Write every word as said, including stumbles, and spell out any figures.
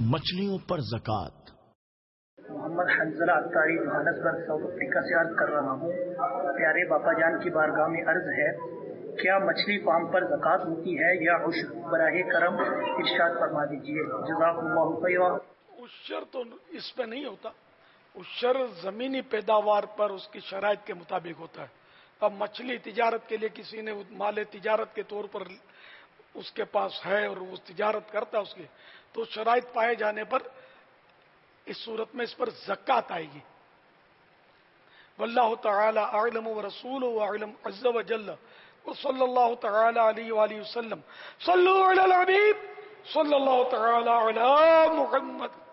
मछलियों पर ज़कात। Mohammad Hanzala Attari Johannesburg South Africa से अर्ज कर रहा हूँ। प्यारे बापा जान की बारगाह में अर्ज है, क्या मछली फार्म पर ज़कात होती है या उश्र? बराहे करम इरशाद फरमा दीजिए। जज़ाकुमुल्लाहु खैरा। उश्र तो इस पे नहीं होता, उश्र जमीनी पैदावार पर उसकी शराइत के मुताबिक होता है। अब मछली तिजारत के लिए किसी ने माले तिजारत के तौर पर उसके पास है और वो तिजारत करता है उसकी, तो शराइत पाए जाने पर इस सूरत में इस पर ज़कात आएगी। वल्लाहु तआला अअलम व रसूलुहु अअलम अज़्ज़ व जल्ल व सल्लल्लाहु तआला अलैहि व आलिहि वसल्लम। सल्लु अलल हबीब सल्लल्लाहु तआला अला मुहम्मद।